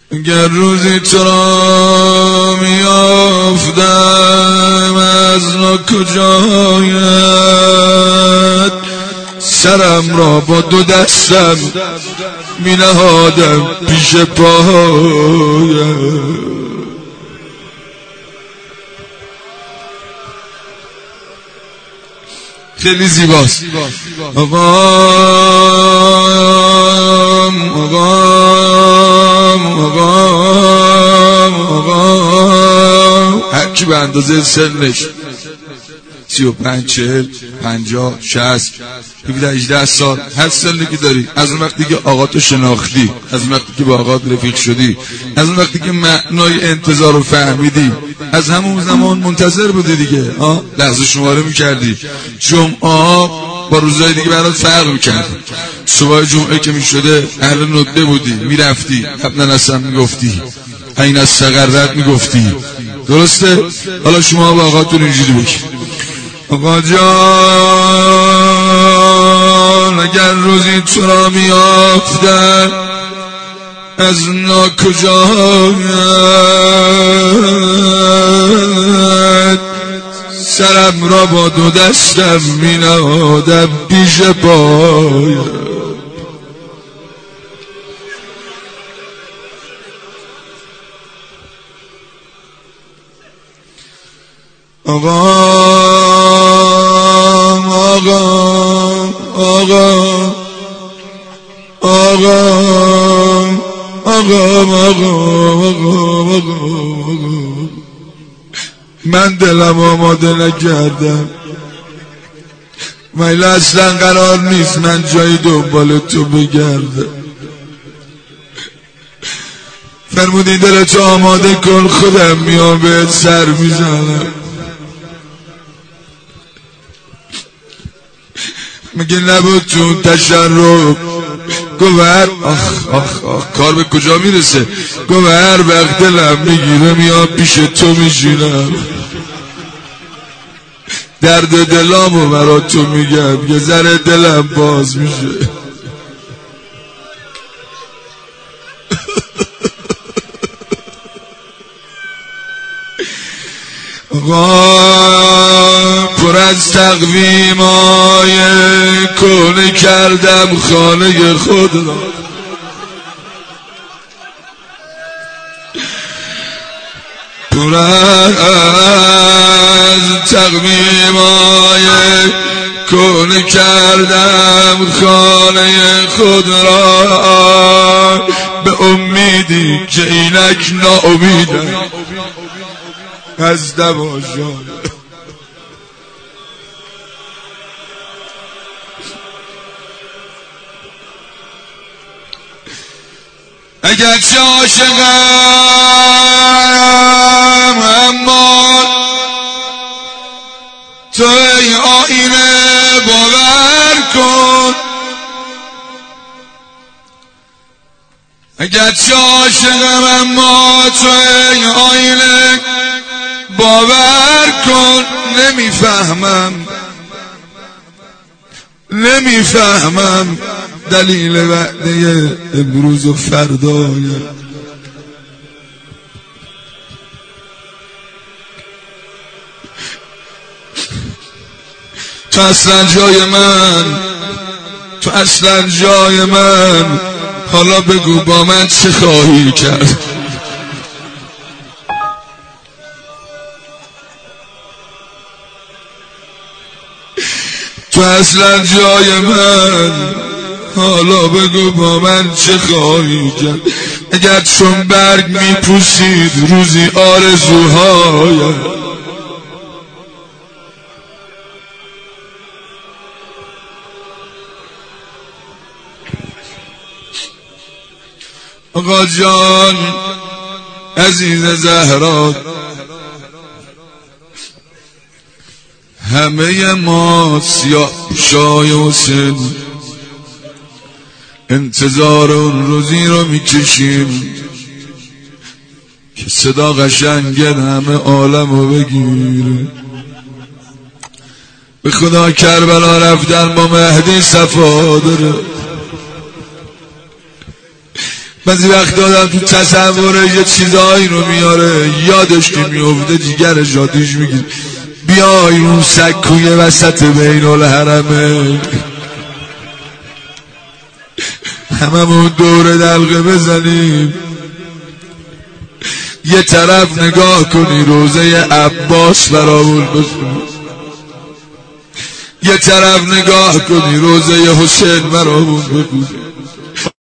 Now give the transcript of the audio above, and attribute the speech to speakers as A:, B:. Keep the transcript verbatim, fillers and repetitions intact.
A: اگر روزی تو را میافتم از ناکجایت، سرم را با دو دستم می نهادم پیش پایت. خیلی زیباست. آقام آقام آقام آقام، هرکی به اندازه سنش، سی و پنج چهل پنجاه شصت هفده هجده سال، هر سنی که داری، از اون وقتی که آقا تو شناختی، از اون وقتی که با آقا رفیق شدی، از اون وقتی که معنای انتظار رو فهمیدی، از همون زمان منتظر بودی دیگه. آه لحظه شماره میکردی. جمعه با روزهای دیگه برات فرق میکرد. صبح جمعه که میشده اهل نده بودی، میرفتی قبلا اصلا میگفتی این از سقرت میگفتی. درسته؟ حالا شما با آقاتون اینجوری بگید: آقا جان اگر روزی تو را میافتم از ناکجایت، سرم را با دو دستم می نهادم پیش پایت. آقا آقا آقا آقا آقا آقا آقا، من دلم آماده نکردم، میل اصلا قرار نیست من جایی دنبال تو بگردم. فرمودی دلتو آماده کن، خودم میام بهت سر میزنم. میگه نبود چون تشرف، گوهر آخ آخ آخ کار به کجا میرسه. گوهر وقت دلم میگیره میام پیش تو میشینم، درد دلامو برا تو میگم، یه ذره دلم باز میشه. آقا پر از تقویمای کونه کردم خانه خود را، پر از تقویمای کونه کردم خانه خود را، به امیدی که اینک ناامیدم از دماشان. اگرچه عاشقم اما تو ای آینه باور کن، اگرچه عاشقم اما تو ای آینه باور کن. نمیفهمم نمیفهمم دلیل وعده امروز و فردای. تو اصلا جای من، تو اصلا جای من، حالا بگو با من چه خواهی کرد. تو اصلا جای من، حالا بگو با من چه خواهی کرد. اگر چون برگ میپوسید روزی آرزوهایم، آقا جان عزیز زهرا، همه ما سیاه شای حسین انتظار اون روزی رو میکشیم که صدا قشنگ همه عالم رو بگیره. به خدا کربلا رفتن با مهدی صفا داره، بعضی وقت آدم تو تصوره یه چیزایی رو میاره، یادش که میفته جیگر جادیش میگیره. بیای اون سکوی وسط بین الحرمه، هممون دور دلقه بزنیم، یه طرف نگاه کنی روزه عباس برامون بخونی، یه طرف نگاه کنی روزه حسین برامون بخونی.